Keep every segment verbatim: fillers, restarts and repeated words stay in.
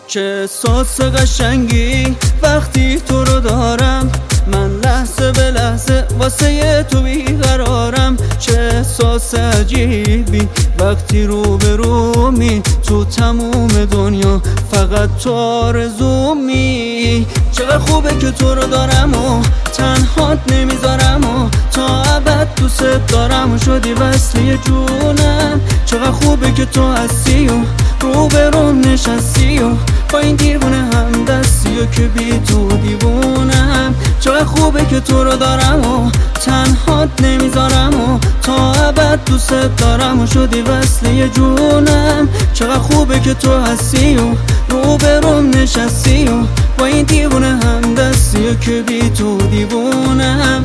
چه احساس قشنگی وقتی تو رو دارم، من لحظه به لحظه واسه تو بیقرارم. چه احساس عجیبی وقتی رو به رومی، تو تموم دنیا فقط تو آرزومی. چقدر خوبه که تو رو دارم و تنهات نمیذارم و تا ابد دوست دارم و شدی وصله جونم. چقدر خوبه که تو هستی و رو به روم نشستی و با این دیوونه هم دستی و که بی تو دیوونم. چقدر خوبه که تو رو دارم و تنهات نمیذارم و تا ابد دوست دارم و شدی وصله جونم. چقدر خوبه که تو هستی و رو به روم نشستی و با این دیوونه هم دستی و که بی تو دیوونم.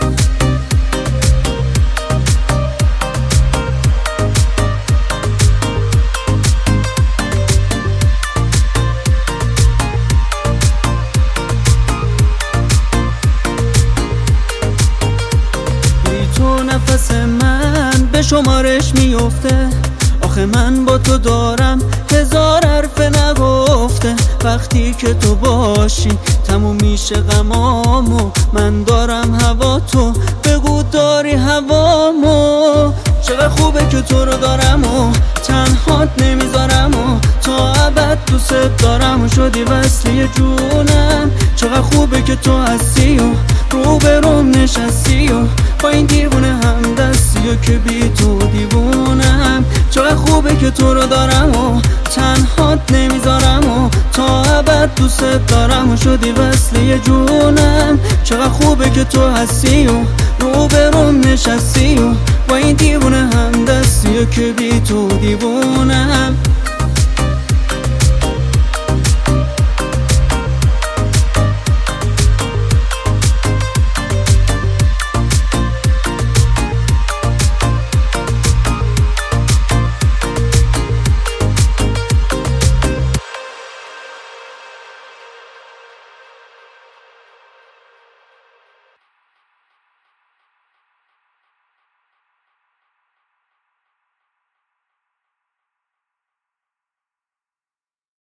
تو نفس من به شمارش میفته، آخه من با تو دارم هزار حرف نگفته. وقتی که تو باشی تموم میشه غمامو، من دارم هوا تو بگو داری هوامو. چقدر خوبه که تو رو دارم و تنهات نمیذارم و تا ابد دوست دارم و شدی وصله جونم. چقدر خوبه که تو هستی و رو به روم نشستی و با این دیوونه هم دستی و که بی تو دیوونم. چقدر خوبه که تو رو دارم و تنهات نمیذارم و تا ابد دوست دارم و شدی وصله جونم. چقدر خوبه که تو هستی و رو به روم نشستی و با این دیوونه هم دستی و که بی تو دیوونم.